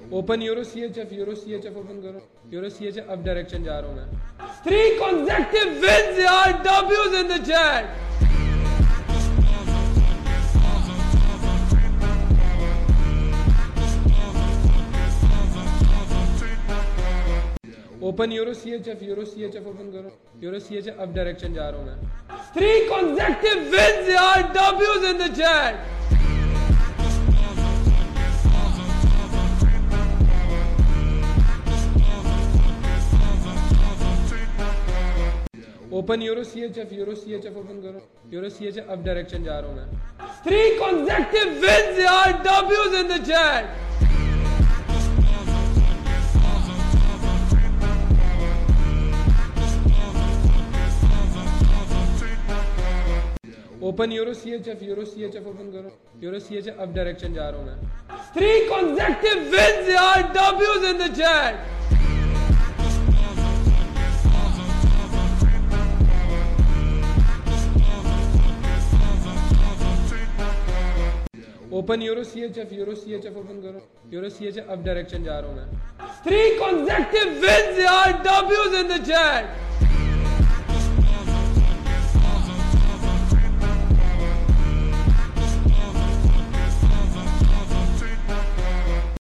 Open euro CHF open करो। Euro CHF अब direction जा रहा हूं मैं। 3 consecutive wins यार, W's in the chat। Open euro CHF open करो। यूरो CHF अब डायरेक्शन जा रहा हूं मैं। 3 consecutive wins यार, W's in the chat। Open euro CHF open करो। यूरो CHF अब डायरेक्शन जा रहा हूं मैं। 3 consecutive wins यार, W's in the chat। Open euro CHF open करो। यूरो CHF अब डायरेक्शन जा रहा हूं मैं। 3 consecutive wins यार, W's in the chat। Open euro CHF open करो। यूरो CHF अब डायरेक्शन जा रहा हूं मैं। 3 consecutive wins यार, W's in the chat।